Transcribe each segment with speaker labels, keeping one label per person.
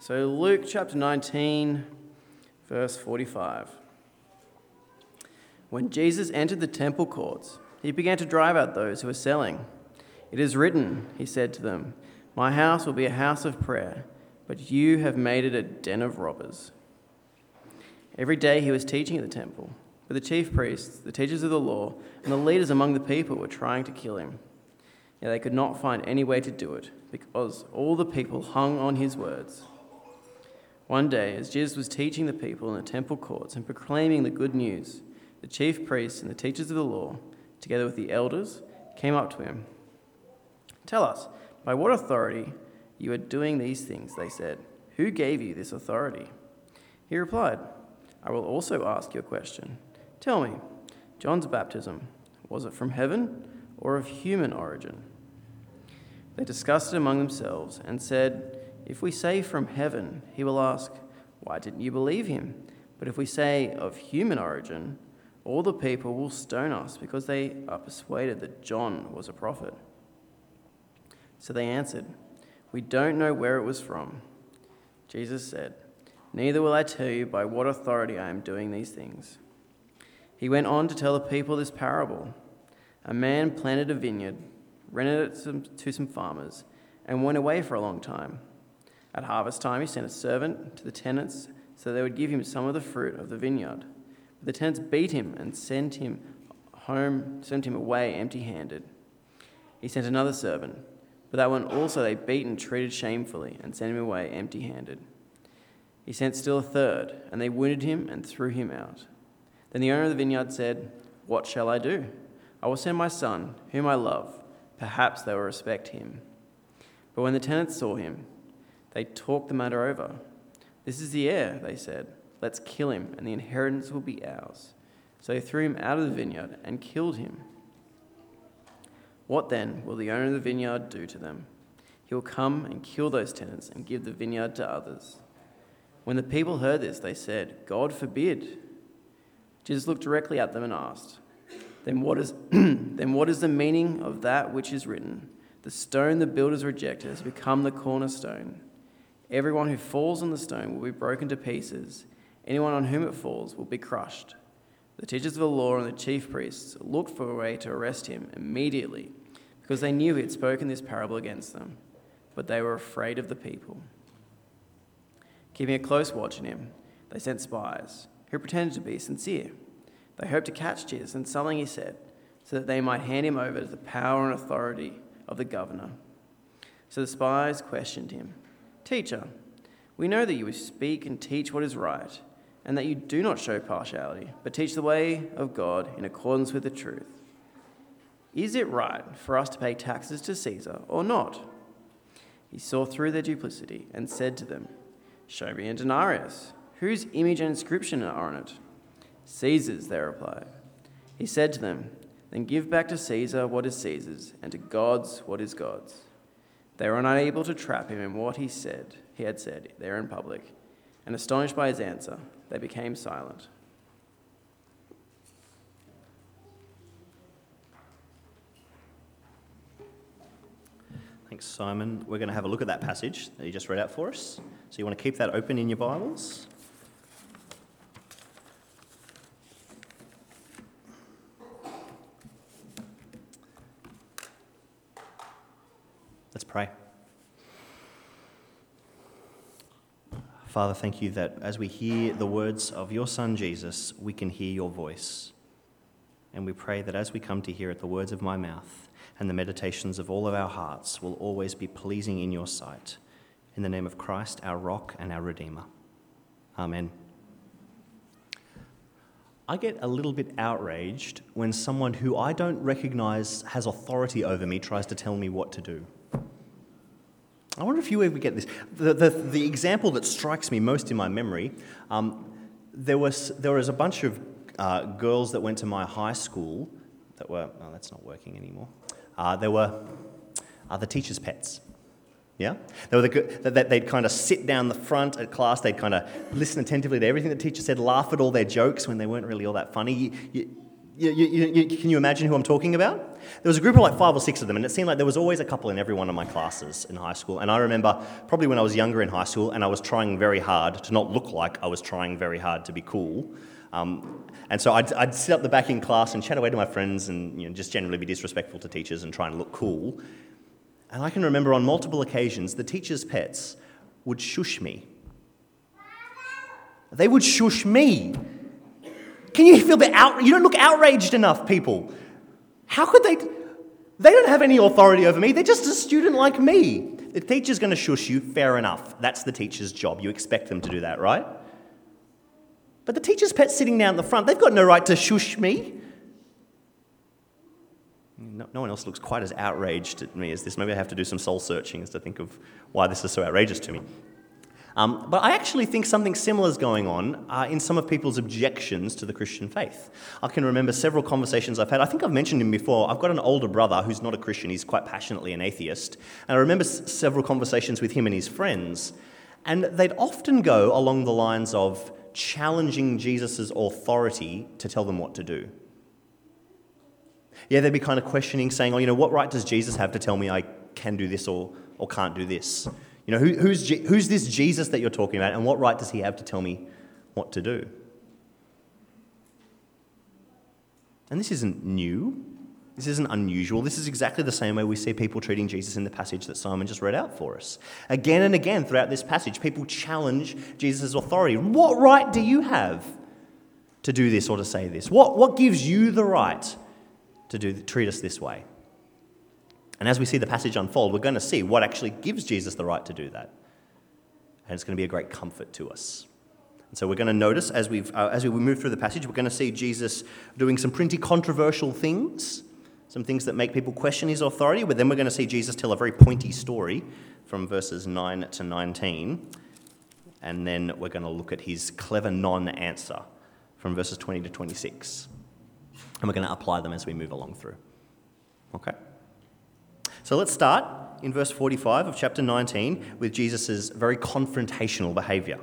Speaker 1: So Luke chapter 19, verse 45. When Jesus entered the temple courts, he began to drive out those who were selling. "It is written," he said to them, "My house will be a house of prayer, but you have made it a den of robbers." Every day he was teaching at the temple, but the chief priests, the teachers of the law, and the leaders among the people were trying to kill him. Yet they could not find any way to do it, because all the people hung on his words. One day, as Jesus was teaching the people in the temple courts and proclaiming the good news, the chief priests and the teachers of the law, together with the elders, came up to him. "Tell us, by what authority you are doing these things," they said. "Who gave you this authority?" He replied, "I will also ask you a question. Tell me, John's baptism, was it from heaven or of human origin?" They discussed it among themselves and said, "If we say from heaven, he will ask, 'Why didn't you believe him?' But if we say of human origin, all the people will stone us because they are persuaded that John was a prophet." So they answered, "We don't know where it was from." Jesus said, "Neither will I tell you by what authority I am doing these things." He went on to tell the people this parable. A man planted a vineyard, rented it to some farmers, and went away for a long time. At harvest time, he sent a servant to the tenants so they would give him some of the fruit of the vineyard. But the tenants beat him and sent him away empty-handed. He sent another servant, but that one also they beat and treated shamefully and sent him away empty-handed. He sent still a third, and they wounded him and threw him out. Then the owner of the vineyard said, "What shall I do? I will send my son, whom I love. Perhaps they will respect him." But when the tenants saw him, they talked the matter over. "This is the heir," they said. "Let's kill him, and the inheritance will be ours." So they threw him out of the vineyard and killed him. What then will the owner of the vineyard do to them? He will come and kill those tenants and give the vineyard to others. When the people heard this, they said, "God forbid." Jesus looked directly at them and asked, Then what is the meaning of that which is written? The stone the builders rejected has become the cornerstone. Everyone who falls on the stone will be broken to pieces. Anyone on whom it falls will be crushed." The teachers of the law and the chief priests looked for a way to arrest him immediately, because they knew he had spoken this parable against them. But they were afraid of the people. Keeping a close watch on him, they sent spies who pretended to be sincere. They hoped to catch Jesus in something he said, so that they might hand him over to the power and authority of the governor. So the spies questioned him. "Teacher, we know that you speak and teach what is right, and that you do not show partiality, but teach the way of God in accordance with the truth. Is it right for us to pay taxes to Caesar or not?" He saw through their duplicity and said to them, "Show me a denarius. Whose image and inscription are on it?" "Caesar's," they replied. He said to them, "Then give back to Caesar what is Caesar's, and to God's what is God's." They were unable to trap him in what he had said there in public, and astonished by his answer, they became silent.
Speaker 2: Thanks, Simon. We're going to have a look at that passage that you just read out for us. So you want to keep that open in your Bibles. Let's pray. Father, thank you that as we hear the words of your Son Jesus, we can hear your voice. And we pray that as we come to hear it, the words of my mouth and the meditations of all of our hearts will always be pleasing in your sight. In the name of Christ, our rock and our Redeemer. Amen. I get a little bit outraged when someone who I don't recognise has authority over me tries to tell me what to do. I wonder if you ever get this. The example that strikes me most in my memory, there was a bunch of girls that went to my high school that were, oh, that's not working anymore. They were the teachers' pets. Yeah? They'd kind of sit down the front at class, they'd kind of listen attentively to everything the teacher said, laugh at all their jokes when they weren't really all that funny. Can you imagine who I'm talking about? There was a group of like 5 or 6 of them, and it seemed like there was always a couple in every one of my classes in high school. And I remember probably when I was younger in high school and I was trying very hard to not look like I was trying very hard to be cool. And so I'd sit up the back in class and chat away to my friends and just generally be disrespectful to teachers and try and look cool. And I can remember on multiple occasions the teachers' pets would shush me. They would shush me. Can you feel you don't look outraged enough, people. How could they? They don't have any authority over me. They're just a student like me. The teacher's going to shush you, fair enough. That's the teacher's job. You expect them to do that, right? But the teacher's pet's sitting down the front. They've got no right to shush me. No one else looks quite as outraged at me as this. Maybe I have to do some soul searching as to think of why this is so outrageous to me. But I actually think something similar is going on in some of people's objections to the Christian faith. I can remember several conversations I've had. I think I've mentioned him before. I've got an older brother who's not a Christian. He's quite passionately an atheist. And I remember several conversations with him and his friends. And they'd often go along the lines of challenging Jesus' authority to tell them what to do. Yeah, they'd be kind of questioning, saying, what right does Jesus have to tell me I can do this or can't do this? Who's this Jesus that you're talking about, and what right does he have to tell me what to do? And this isn't new. This isn't unusual. This is exactly the same way we see people treating Jesus in the passage that Simon just read out for us. Again and again throughout this passage, people challenge Jesus' authority. What right do you have to do this or to say this? What gives you the right to treat us this way? And as we see the passage unfold, we're going to see what actually gives Jesus the right to do that. And it's going to be a great comfort to us. And so we're going to notice as we move through the passage, we're going to see Jesus doing some pretty controversial things, some things that make people question his authority, but then we're going to see Jesus tell a very pointy story from verses 9 to 19. And then we're going to look at his clever non-answer from verses 20 to 26. And we're going to apply them as we move along through. Okay? So let's start in verse 45 of chapter 19 with Jesus' very confrontational behaviour.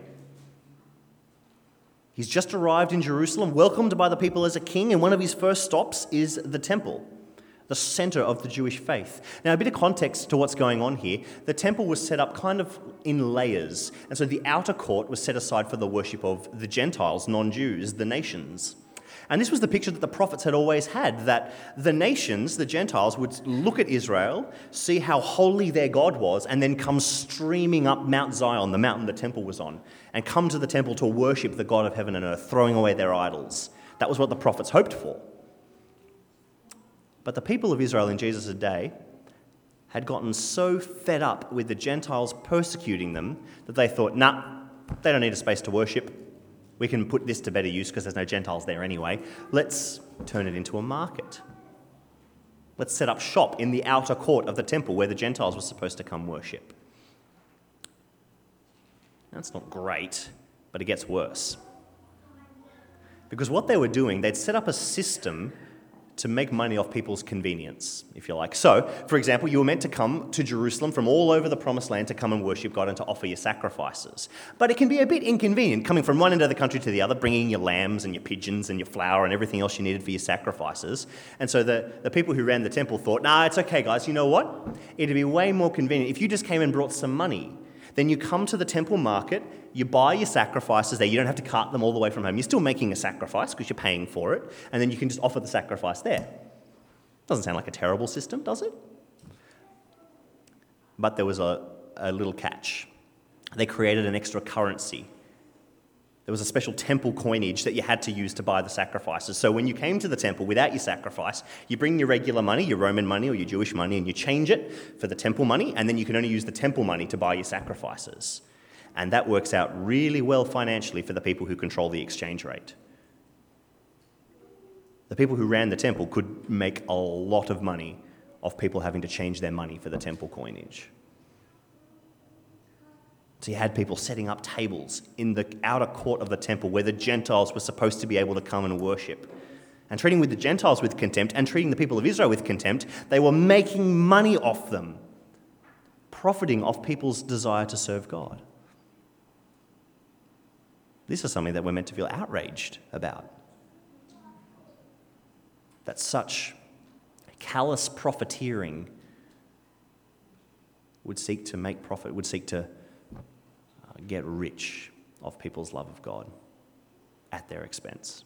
Speaker 2: He's just arrived in Jerusalem, welcomed by the people as a king, and one of his first stops is the temple, the centre of the Jewish faith. Now, a bit of context to what's going on here. The temple was set up kind of in layers, and so the outer court was set aside for the worship of the Gentiles, non-Jews, the nations. And this was the picture that the prophets had always had, that the nations, the Gentiles, would look at Israel, see how holy their God was, and then come streaming up Mount Zion, the mountain the temple was on, and come to the temple to worship the God of heaven and earth, throwing away their idols. That was what the prophets hoped for. But the people of Israel in Jesus' day had gotten so fed up with the Gentiles persecuting them that they thought, they don't need a space to worship. We can put this to better use because there's no Gentiles there anyway. Let's turn it into a market. Let's set up shop in the outer court of the temple where the Gentiles were supposed to come worship. That's not great, but it gets worse. Because what they were doing, they'd set up a system to make money off people's convenience, if you like. So, for example, you were meant to come to Jerusalem from all over the Promised Land to come and worship God and to offer your sacrifices. But it can be a bit inconvenient coming from one end of the country to the other, bringing your lambs and your pigeons and your flour and everything else you needed for your sacrifices. And so the people who ran the temple thought, it's okay, guys, you know what? It'd be way more convenient if you just came and brought some money. Then you come to the temple market, you buy your sacrifices there. You don't have to cart them all the way from home. You're still making a sacrifice because you're paying for it, and then you can just offer the sacrifice there. Doesn't sound like a terrible system, does it? But there was a little catch. They created an extra currency. There was a special temple coinage that you had to use to buy the sacrifices. So when you came to the temple without your sacrifice, you bring your regular money, your Roman money or your Jewish money, and you change it for the temple money, and then you can only use the temple money to buy your sacrifices. And that works out really well financially for the people who control the exchange rate. The people who ran the temple could make a lot of money off people having to change their money for the temple coinage. So you had people setting up tables in the outer court of the temple where the Gentiles were supposed to be able to come and worship. And treating with the Gentiles with contempt and treating the people of Israel with contempt, they were making money off them, profiting off people's desire to serve God. This is something that we're meant to feel outraged about. that such callous profiteering would seek to make profit, would seek to get rich of people's love of God at their expense.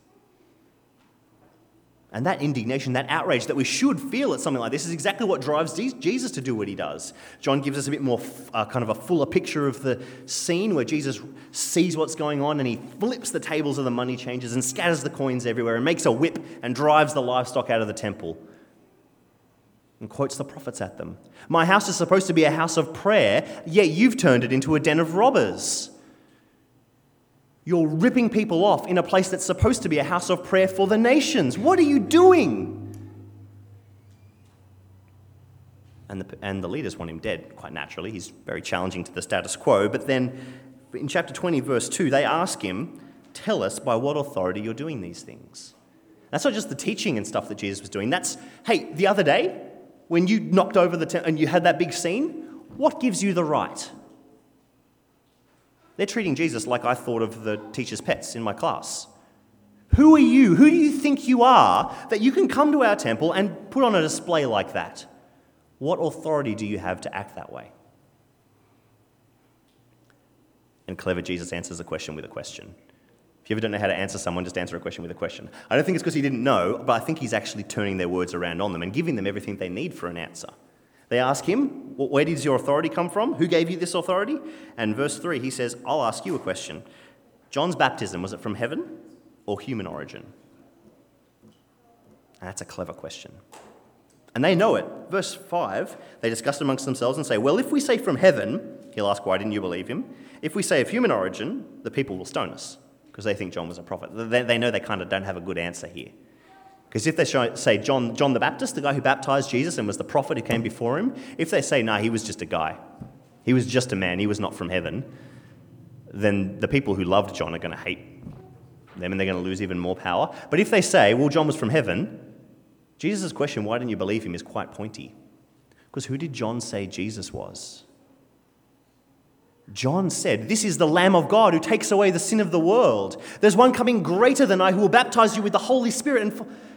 Speaker 2: And that indignation, that outrage that we should feel at something like this is exactly what drives Jesus to do what he does. John gives us a bit more kind of a fuller picture of the scene where Jesus sees what's going on and he flips the tables of the money changers and scatters the coins everywhere and makes a whip and drives the livestock out of the temple and quotes the prophets at them. My house is supposed to be a house of prayer, yet you've turned it into a den of robbers. You're ripping people off in a place that's supposed to be a house of prayer for the nations. What are you doing? And the leaders want him dead, quite naturally. He's very challenging to the status quo. But then in chapter 20, verse 2, they ask him, tell us by what authority you're doing these things. That's not just the teaching and stuff that Jesus was doing. That's, hey, the other day, when you knocked over the tent and you had that big scene, what gives you the right? They're treating Jesus like I thought of the teacher's pets in my class. Who are you? Who do you think you are that you can come to our temple and put on a display like that? What authority do you have to act that way? And clever Jesus answers a question with a question. If you ever don't know how to answer someone, just answer a question with a question. I don't think it's because he didn't know, but I think he's actually turning their words around on them and giving them everything they need for an answer. They ask him, well, where does your authority come from? Who gave you this authority? And verse 3, he says, I'll ask you a question. John's baptism, was it from heaven or human origin? And that's a clever question. And they know it. Verse 5, they discuss amongst themselves and say, well, if we say from heaven, he'll ask, why didn't you believe him? If we say of human origin, the people will stone us because they think John was a prophet. They know they kind of don't have a good answer here. Because if they say John the Baptist, the guy who baptized Jesus and was the prophet who came before him, if they say, no, he was just a guy, he was just a man, he was not from heaven, then the people who loved John are going to hate them and they're going to lose even more power. But if they say, well, John was from heaven, Jesus' question, why didn't you believe him, is quite pointy. Because who did John say Jesus was? John said, this is the Lamb of God who takes away the sin of the world. There's one coming greater than I who will baptize you with the Holy Spirit.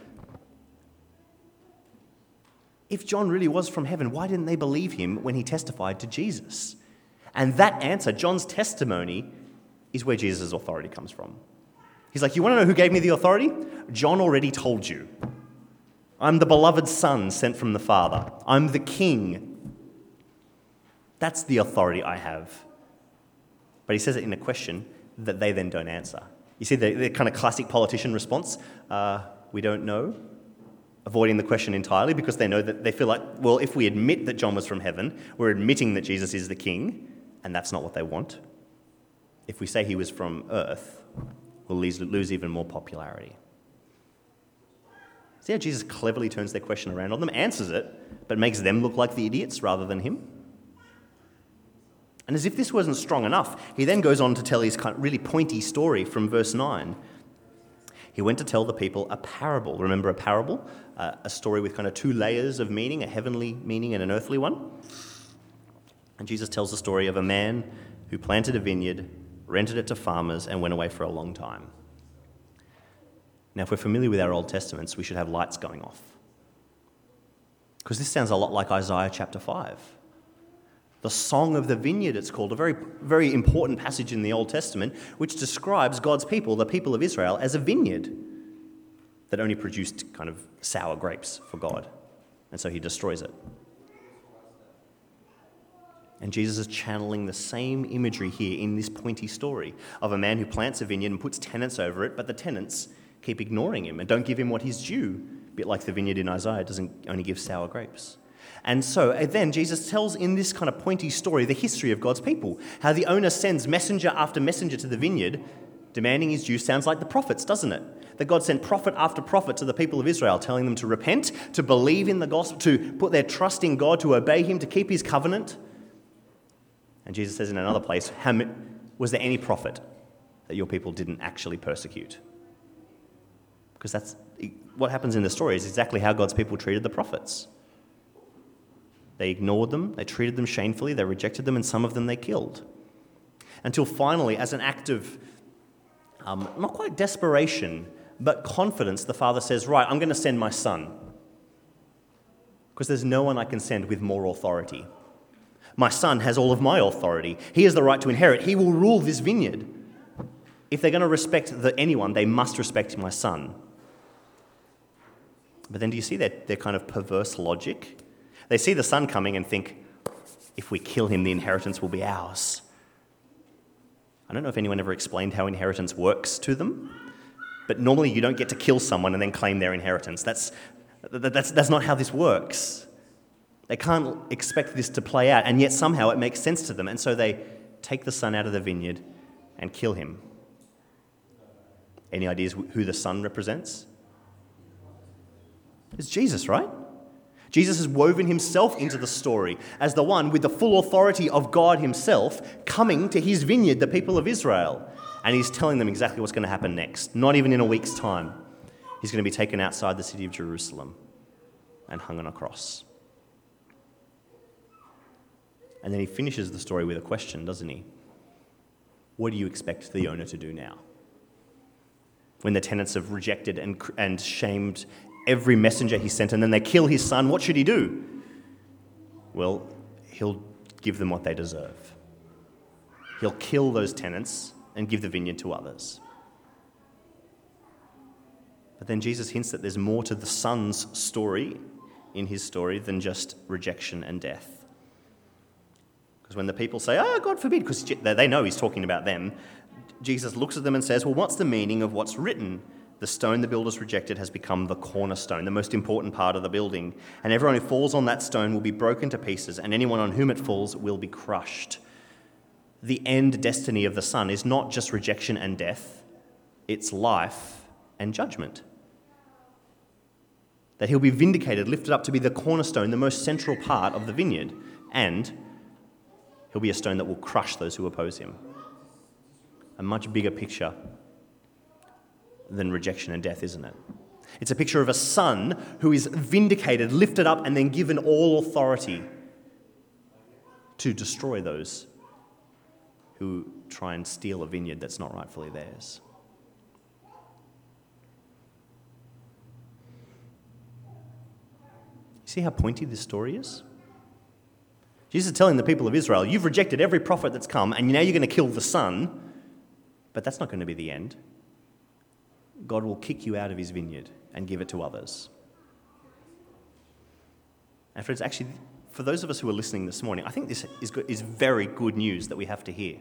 Speaker 2: If John really was from heaven, why didn't they believe him when he testified to Jesus? And that answer, John's testimony, is where Jesus' authority comes from. He's like, you want to know who gave me the authority? John already told you. I'm the beloved Son sent from the Father. I'm the King. That's the authority I have. But he says it in a question that they then don't answer. You see the kind of classic politician response, we don't know, avoiding the question entirely because they know that they feel like, well, if we admit that John was from heaven, we're admitting that Jesus is the King, and that's not what they want. If we say he was from earth, we'll lose even more popularity. See how Jesus cleverly turns their question around on them, answers it, but makes them look like the idiots rather than him? And as if this wasn't strong enough, he then goes on to tell his kind of really pointy story from verse 9. He went to tell the people a parable. Remember a parable? A story with kind of two layers of meaning, a heavenly meaning and an earthly one. And Jesus tells the story of a man who planted a vineyard, rented it to farmers, and went away for a long time. Now, if we're familiar with our Old Testaments, we should have lights going off. Because this sounds a lot like Isaiah chapter 5. The Song of the Vineyard, it's called, a very, very important passage in the Old Testament, which describes God's people, the people of Israel, as a vineyard that only produced kind of sour grapes for God. And so he destroys it. And Jesus is channeling the same imagery here in this pointy story of a man who plants a vineyard and puts tenants over it, but the tenants keep ignoring him and don't give him what he's due, a bit like the vineyard in Isaiah doesn't only give sour grapes. And so then Jesus tells in this kind of pointy story the history of God's people, how the owner sends messenger after messenger to the vineyard, demanding his due. Sounds like the prophets, doesn't it? That God sent prophet after prophet to the people of Israel, telling them to repent, to believe in the gospel, to put their trust in God, to obey him, to keep his covenant. And Jesus says in another place, was there any prophet that your people didn't actually persecute? Because that's what happens in the story is exactly how God's people treated the prophets. They ignored them, they treated them shamefully, they rejected them, and some of them they killed. Until finally, as an act of, not quite desperation, but confidence, the Father says, right, I'm going to send my Son. Because there's no one I can send with more authority. My Son has all of my authority. He has the right to inherit. He will rule this vineyard. If they're going to respect anyone, they must respect my Son. But then do you see their kind of perverse logic? They see the Son coming and think, if we kill him, the inheritance will be ours. I don't know if anyone ever explained how inheritance works to them, but normally you don't get to kill someone and then claim their inheritance. That's not how this works. They can't expect this to play out, and yet somehow it makes sense to them, and so they take the Son out of the vineyard and kill him. Any ideas who the Son represents? It's Jesus, right? Jesus has woven himself into the story as the one with the full authority of God himself coming to his vineyard, the people of Israel. And he's telling them exactly what's going to happen next. Not even in a week's time. He's going to be taken outside the city of Jerusalem and hung on a cross. And then he finishes the story with a question, doesn't he? What do you expect the owner to do now? When the tenants have rejected and shamed every messenger he sent, and then they kill his son, what should he do? Well, he'll give them what they deserve. He'll kill those tenants and give the vineyard to others. But then Jesus hints that there's more to the son's story, in his story, than just rejection and death. Because when the people say, God forbid, because they know he's talking about them, Jesus looks at them and says, well, what's the meaning of what's written? The stone the builders rejected has become the cornerstone, the most important part of the building. And everyone who falls on that stone will be broken to pieces, and anyone on whom it falls will be crushed. The end destiny of the Son is not just rejection and death, it's life and judgment. That he'll be vindicated, lifted up to be the cornerstone, the most central part of the vineyard, and he'll be a stone that will crush those who oppose him. A much bigger picture than rejection and death, isn't it? It's a picture of a son who is vindicated, lifted up, and then given all authority to destroy those who try and steal a vineyard that's not rightfully theirs. You see how pointy this story is? Jesus is telling the people of Israel, you've rejected every prophet that's come, and now you're going to kill the son, but that's not going to be the end. God will kick you out of his vineyard and give it to others. And friends, actually, for those of us who are listening this morning, I think this is very good news that we have to hear.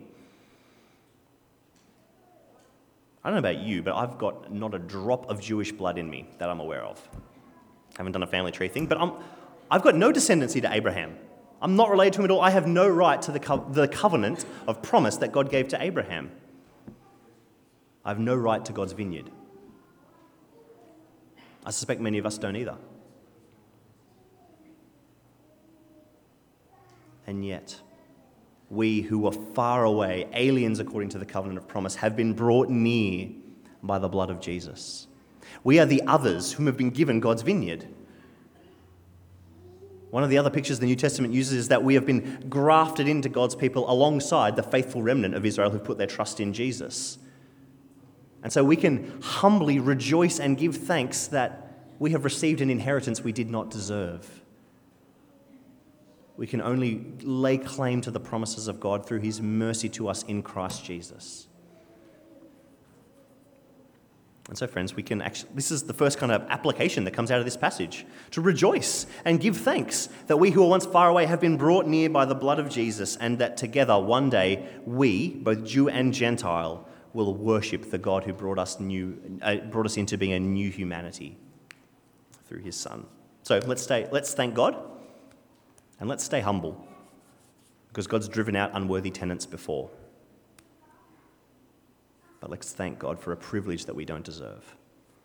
Speaker 2: I don't know about you, but I've got not a drop of Jewish blood in me that I'm aware of. I haven't done a family tree thing, but I've got no descendancy to Abraham. I'm not related to him at all. I have no right to the covenant of promise that God gave to Abraham. I have no right to God's vineyard. I suspect many of us don't either. And yet, we who were far away, aliens according to the covenant of promise, have been brought near by the blood of Jesus. We are the others whom have been given God's vineyard. One of the other pictures the New Testament uses is that we have been grafted into God's people alongside the faithful remnant of Israel who put their trust in Jesus. And so we can humbly rejoice and give thanks that we have received an inheritance we did not deserve. We can only lay claim to the promises of God through his mercy to us in Christ Jesus. And so, friends, this is the first kind of application that comes out of this passage, to rejoice and give thanks that we who were once far away have been brought near by the blood of Jesus, and that together one day we, both Jew and Gentile, will worship the God who brought us into being a new humanity through his Son. So let's thank God, and let's stay humble, because God's driven out unworthy tenants before. But let's thank God for a privilege that we don't deserve.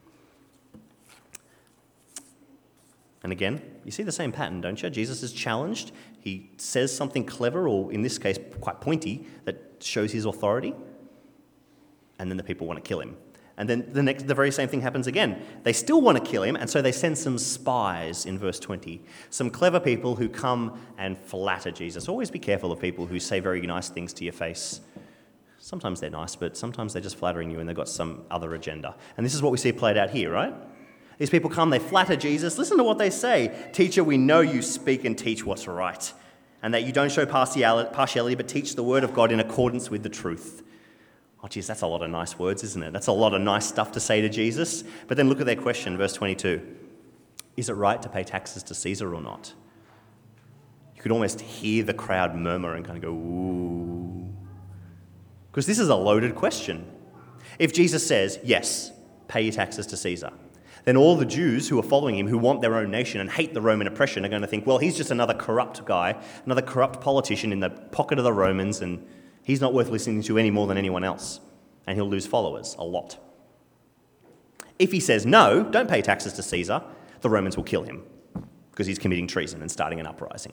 Speaker 2: And again, you see the same pattern, don't you? Jesus is challenged. He says something clever, or in this case, quite pointy, that shows his authority. And then the people want to kill him. And then the very same thing happens again. They still want to kill him, and so they send some spies in verse 20. Some clever people who come and flatter Jesus. Always be careful of people who say very nice things to your face. Sometimes they're nice, but sometimes they're just flattering you and they've got some other agenda. And this is what we see played out here, right? These people come, they flatter Jesus. Listen to what they say. Teacher, we know you speak and teach what's right, and that you don't show partiality, but teach the word of God in accordance with the truth. Oh, geez, that's a lot of nice words, isn't it? That's a lot of nice stuff to say to Jesus. But then look at their question, verse 22. Is it right to pay taxes to Caesar or not? You could almost hear the crowd murmur and kind of go, ooh. Because this is a loaded question. If Jesus says, yes, pay your taxes to Caesar, then all the Jews who are following him, who want their own nation and hate the Roman oppression, are going to think, well, he's just another corrupt guy, another corrupt politician in the pocket of the Romans, and he's not worth listening to any more than anyone else, and he'll lose followers, a lot. If he says, no, don't pay taxes to Caesar, the Romans will kill him because he's committing treason and starting an uprising.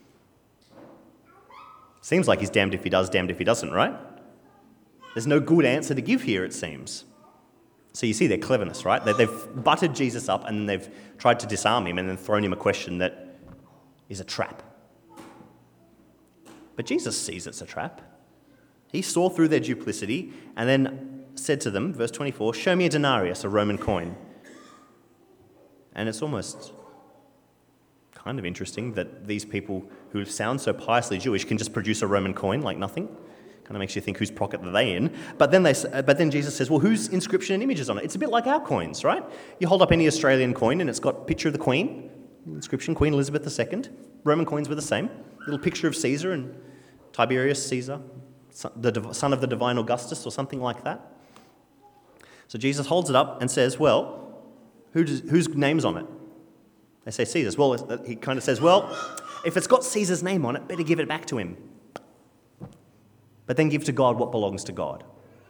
Speaker 2: Seems like he's damned if he does, damned if he doesn't, right? There's no good answer to give here, it seems. So you see their cleverness, right? They've buttered Jesus up and they've tried to disarm him and then thrown him a question that is a trap. But Jesus sees it's a trap. He saw through their duplicity and then said to them, verse 24, show me a denarius, a Roman coin. And it's almost kind of interesting that these people who sound so piously Jewish can just produce a Roman coin like nothing. Kind of makes you think, whose pocket are they in? But then Jesus says, well, whose inscription and image is on it? It's a bit like our coins, right? You hold up any Australian coin and it's got a picture of the Queen, inscription, Queen Elizabeth II. Roman coins were the same. Little picture of Caesar and Tiberius Caesar, the son of the divine Augustus or something like that. So Jesus holds it up and says, well, whose name's on it? They say Caesar's. Well, he kind of says, well, if it's got Caesar's name on it, better give it back to him. But then give to God what belongs to God.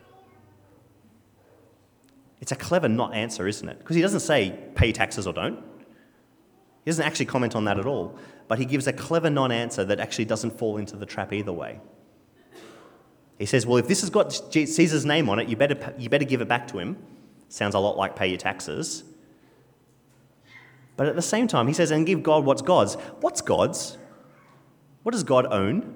Speaker 2: It's a clever not answer, isn't it? Because he doesn't say pay taxes or don't. He doesn't actually comment on that at all. But he gives a clever non-answer that actually doesn't fall into the trap either way. He says, well, if this has got Caesar's name on it, you better give it back to him. Sounds a lot like pay your taxes. But at the same time, he says, and give God what's God's. What's God's? What does God own?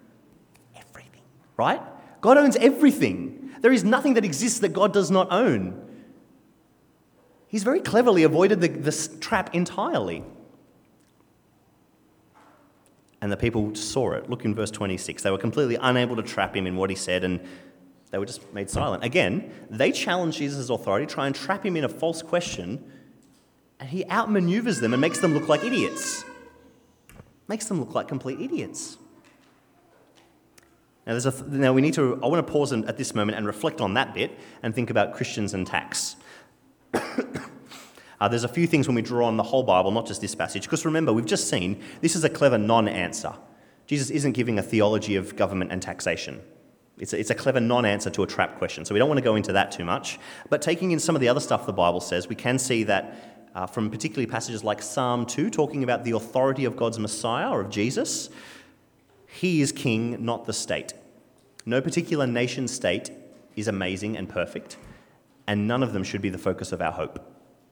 Speaker 2: Right? God owns everything. There is nothing that exists that God does not own. He's very cleverly avoided this trap entirely. And the people saw it. Look in verse 26. They were completely unable to trap him in what he said, and they were just made silent. Again, they challenge Jesus' authority, try and trap him in a false question, and he outmaneuvers them and makes them look like idiots. Makes them look like complete idiots. Now, I want to pause at this moment and reflect on that bit and think about Christians and tax. There's a few things when we draw on the whole Bible, not just this passage, because remember, we've just seen this is a clever non-answer. Jesus isn't giving a theology of government and taxation. It's a clever non-answer to a trap question, so we don't want to go into that too much. But taking in some of the other stuff the Bible says, we can see that from particularly passages like Psalm 2, talking about the authority of God's Messiah or of Jesus, he is king, not the state. No particular nation state is amazing and perfect, and none of them should be the focus of our hope.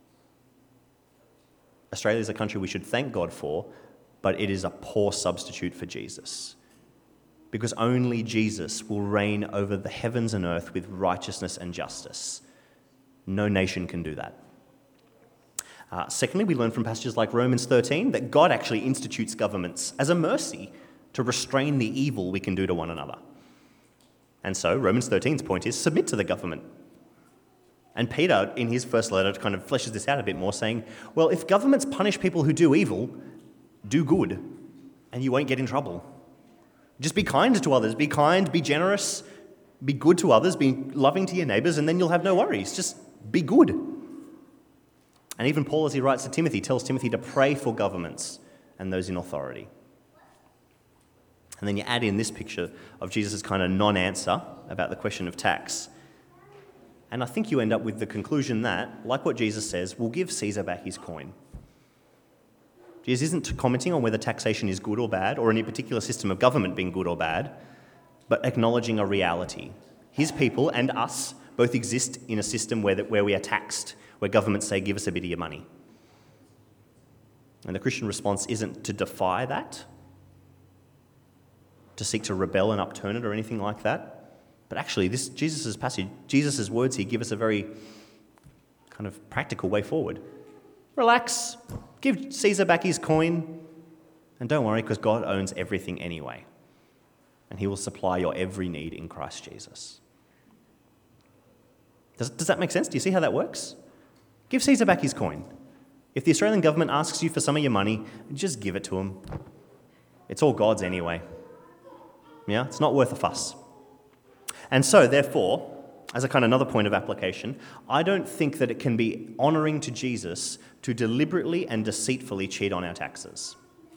Speaker 2: Australia is a country we should thank God for, but it is a poor substitute for Jesus. Because only Jesus will reign over the heavens and earth with righteousness and justice. No nation can do that. Secondly, we learn from passages like Romans 13 that God actually institutes governments as a mercy to restrain the evil we can do to one another. And so Romans 13's point is submit to the government. And Peter, in his first letter, kind of fleshes this out a bit more, saying, well, if governments punish people who do evil, do good, and you won't get in trouble. Just be kind to others. Be kind, be generous, be good to others, be loving to your neighbours, and then you'll have no worries. Just be good. And even Paul, as he writes to Timothy, tells Timothy to pray for governments and those in authority. And then you add in this picture of Jesus' kind of non-answer about the question of tax. And I think you end up with the conclusion that, like what Jesus says, we'll give Caesar back his coin. Jesus isn't commenting on whether taxation is good or bad, or any particular system of government being good or bad, but acknowledging a reality. His people and us both exist in a system where we are taxed, where governments say, give us a bit of your money. And the Christian response isn't to defy that, to seek to rebel and upturn it or anything like that. But actually, this Jesus' passage, Jesus' words here give us a very kind of practical way forward. Relax, give Caesar back his coin, and don't worry, because God owns everything anyway. And he will supply your every need in Christ Jesus. Does that make sense? Do you see how that works? Give Caesar back his coin. If the Australian government asks you for some of your money, just give it to him. It's all God's anyway. Yeah, it's not worth a fuss. And so, therefore, as a kind of another point of application, I don't think that it can be honouring to Jesus to deliberately and deceitfully cheat on our taxes.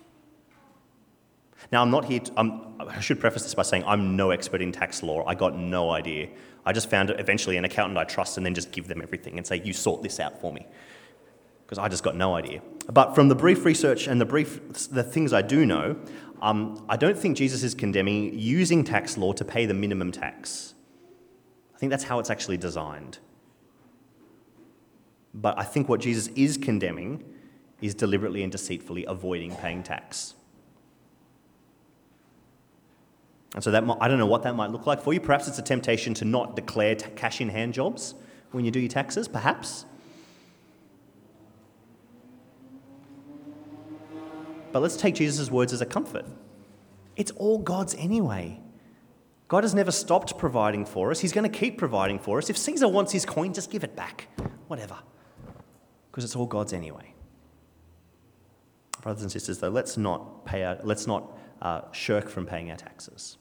Speaker 2: Now, I'm not here I should preface this by saying I'm no expert in tax law. I got no idea. I just found eventually an accountant I trust and then just give them everything and say, you sort this out for me. Because I just got no idea. But from the brief research and the things I do know, I don't think Jesus is condemning using tax law to pay the minimum tax. I think that's how it's actually designed. But I think what Jesus is condemning is deliberately and deceitfully avoiding paying tax. And so I don't know what that might look like for you. Perhaps it's a temptation to not declare cash-in-hand jobs when you do your taxes, perhaps. But let's take Jesus' words as a comfort. It's all God's anyway. God has never stopped providing for us. He's going to keep providing for us. If Caesar wants his coin, just give it back. Whatever. Because it's all God's anyway. Brothers and sisters, though, let's not shirk from paying our taxes.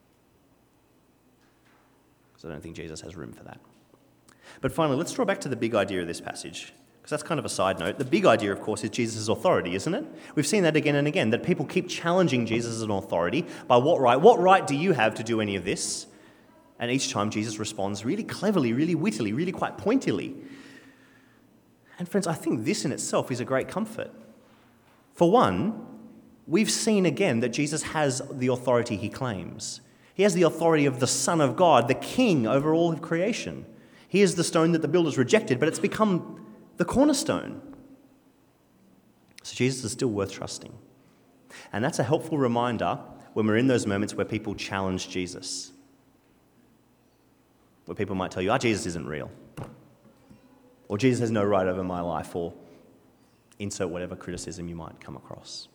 Speaker 2: Because I don't think Jesus has room for that. But finally, let's draw back to the big idea of this passage. Because that's kind of a side note. The big idea, of course, is Jesus' authority, isn't it? We've seen that again and again, that people keep challenging Jesus' authority by what right? What right do you have to do any of this? And each time Jesus responds really cleverly, really wittily, really quite pointily. And friends, I think this in itself is a great comfort. For one, we've seen again that Jesus has the authority he claims. He has the authority of the Son of God, the King over all of creation. He is the stone that the builders rejected, but it's become the cornerstone. So Jesus is still worth trusting. And that's a helpful reminder when we're in those moments where people challenge Jesus. Where people might tell you, Jesus isn't real. Or Jesus has no right over my life, or insert whatever criticism you might come across.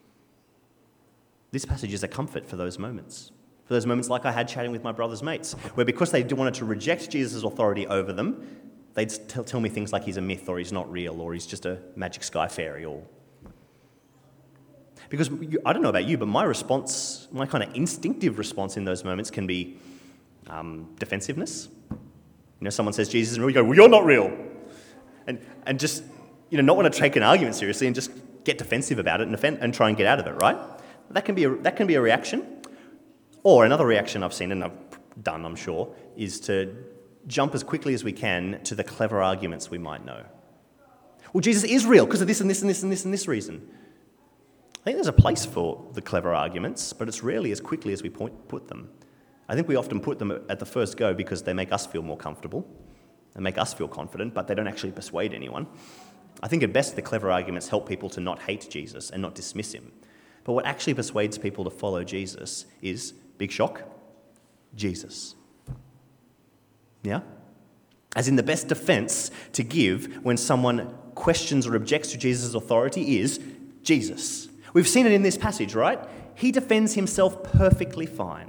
Speaker 2: This passage is a comfort for those moments. For those moments like I had chatting with my brother's mates, where because they wanted to reject Jesus' authority over them, they'd tell me things like he's a myth, or he's not real, or he's just a magic sky fairy, or... Because I don't know about you, but my response, my kind of instinctive response in those moments can be defensiveness. Someone says Jesus isn't real, you go, well, you're not real. And just, not want to take an argument seriously and just get defensive about it and try and get out of it, right? That can be a reaction. Or another reaction I've seen, and I've done, I'm sure, is to jump as quickly as we can to the clever arguments we might know. Well, Jesus is real because of this and this and this and this and this reason. I think there's a place for the clever arguments, but it's rarely as quickly as we put them. I think we often put them at the first go because they make us feel more comfortable and make us feel confident, but they don't actually persuade anyone. I think at best the clever arguments help people to not hate Jesus and not dismiss him. But what actually persuades people to follow Jesus is, big shock, Jesus. Yeah? As in, the best defense to give when someone questions or objects to Jesus' authority is Jesus. We've seen it in this passage, right? He defends himself perfectly fine.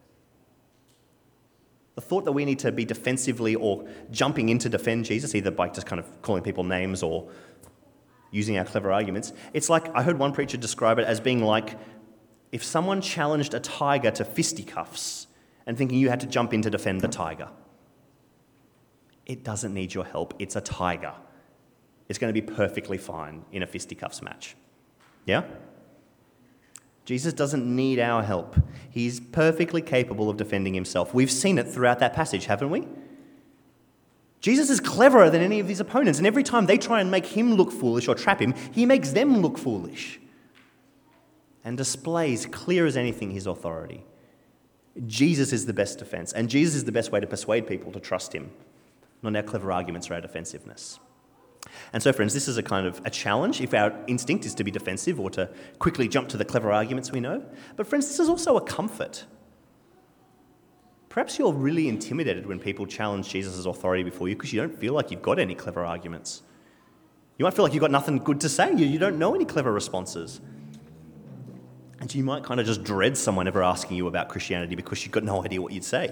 Speaker 2: The thought that we need to be defensively or jumping in to defend Jesus, either by just kind of calling people names or using our clever arguments, it's like, I heard one preacher describe it as being like if someone challenged a tiger to fisticuffs and thinking you had to jump in to defend the tiger. It doesn't need your help. It's a tiger. It's going to be perfectly fine in a fisticuffs match. Yeah? Jesus doesn't need our help. He's perfectly capable of defending himself. We've seen it throughout that passage, haven't we? Jesus is cleverer than any of his opponents, and every time they try and make him look foolish or trap him, he makes them look foolish and displays clear as anything his authority. Jesus is the best defense, and Jesus is the best way to persuade people to trust him, not our clever arguments or our defensiveness. And so, friends, this is a kind of a challenge if our instinct is to be defensive or to quickly jump to the clever arguments we know. But, friends, this is also a comfort. Perhaps you're really intimidated when people challenge Jesus' authority before you because you don't feel like you've got any clever arguments. You might feel like you've got nothing good to say. You don't know any clever responses. And you might kind of just dread someone ever asking you about Christianity because you've got no idea what you'd say.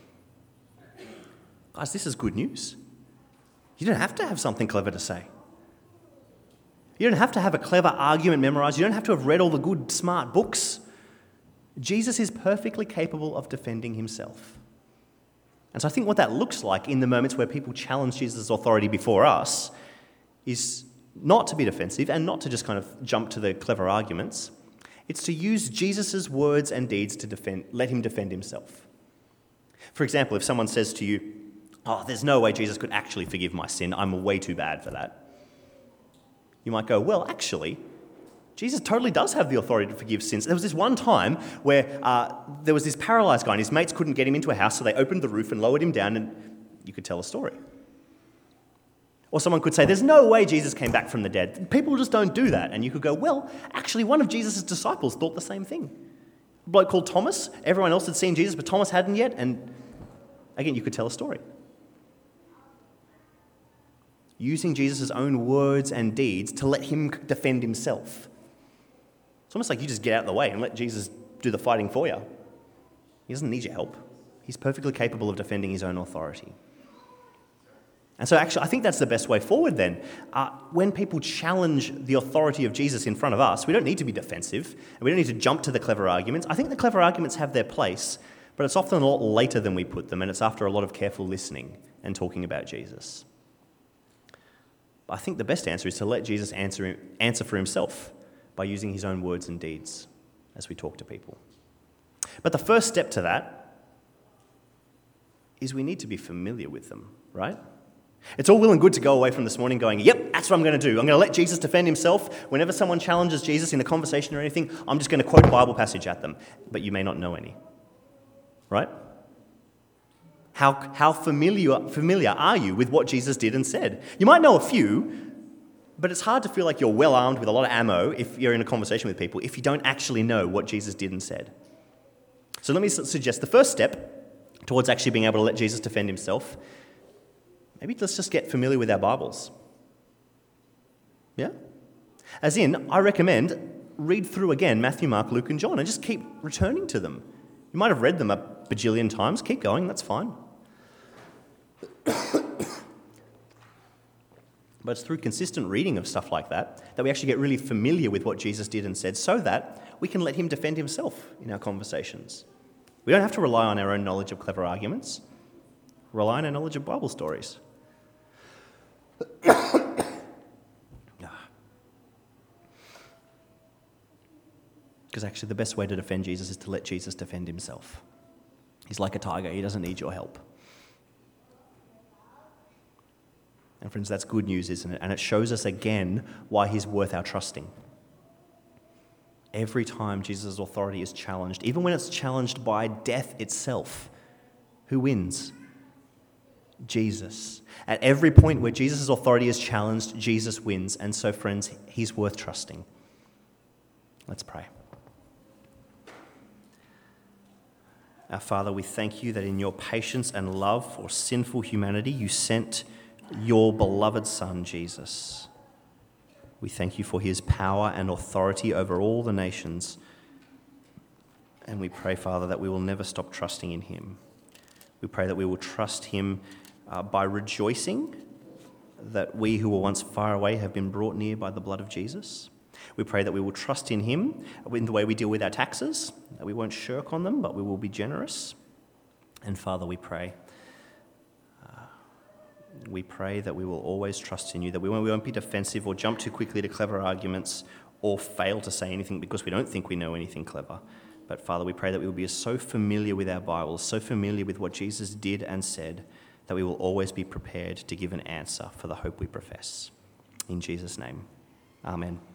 Speaker 2: Guys, this is good news. You don't have to have something clever to say. You don't have to have a clever argument memorized. You don't have to have read all the good, smart books. Jesus is perfectly capable of defending himself. And so I think what that looks like in the moments where people challenge Jesus' authority before us is not to be defensive and not to just kind of jump to the clever arguments. It's to use Jesus' words and deeds to let him defend himself. For example, if someone says to you, "Oh, there's no way Jesus could actually forgive my sin. I'm way too bad for that." You might go, "Well, actually, Jesus totally does have the authority to forgive sins." There was this one time where there was this paralyzed guy and his mates couldn't get him into a house, so they opened the roof and lowered him down, and you could tell a story. Or someone could say, "There's no way Jesus came back from the dead. People just don't do that." And you could go, "Well, actually, one of Jesus' disciples thought the same thing. A bloke called Thomas. Everyone else had seen Jesus, but Thomas hadn't yet." And again, you could tell a story. Using Jesus' own words and deeds to let him defend himself. It's almost like you just get out of the way and let Jesus do the fighting for you. He doesn't need your help. He's perfectly capable of defending his own authority. And so actually, I think that's the best way forward then. When people challenge the authority of Jesus in front of us, we don't need to be defensive, and we don't need to jump to the clever arguments. I think the clever arguments have their place, but it's often a lot later than we put them, and it's after a lot of careful listening and talking about Jesus. But I think the best answer is to let Jesus answer for himself by using his own words and deeds as we talk to people. But the first step to that is we need to be familiar with them, right? It's all well and good to go away from this morning going, "Yep, that's what I'm going to do. I'm going to let Jesus defend himself. Whenever someone challenges Jesus in a conversation or anything, I'm just going to quote a Bible passage at them." But you may not know any, right? How familiar are you with what Jesus did and said? You might know a few, but it's hard to feel like you're well armed with a lot of ammo if you're in a conversation with people if you don't actually know what Jesus did and said. So let me suggest the first step towards actually being able to let Jesus defend himself. Maybe let's just get familiar with our Bibles. Yeah? As in, I recommend read through again Matthew, Mark, Luke, and John and just keep returning to them. You might have read them a bajillion times. Keep going, that's fine. But it's through consistent reading of stuff like that we actually get really familiar with what Jesus did and said so that we can let him defend himself in our conversations. We don't have to rely on our own knowledge of clever arguments. Rely on our knowledge of Bible stories. Because actually the best way to defend Jesus is to let Jesus defend himself. He's like a tiger. He doesn't need your help. And friends, that's good news, isn't it? And it shows us again why he's worth our trusting. Every time Jesus' authority is challenged, even when it's challenged by death itself, who wins? Jesus. At every point where Jesus' authority is challenged, Jesus wins. And so, friends, he's worth trusting. Let's pray. Our Father, we thank you that in your patience and love for sinful humanity, you sent your beloved Son, Jesus. We thank you for his power and authority over all the nations. And we pray, Father, that we will never stop trusting in him. We pray that we will trust him by rejoicing that we who were once far away have been brought near by the blood of Jesus. We pray that we will trust in him in the way we deal with our taxes, that we won't shirk on them, but we will be generous. And Father, we pray that we will always trust in you, that we won't be defensive or jump too quickly to clever arguments or fail to say anything because we don't think we know anything clever. But Father, we pray that we will be so familiar with our Bibles, so familiar with what Jesus did and said, that we will always be prepared to give an answer for the hope we profess. In Jesus' name, amen.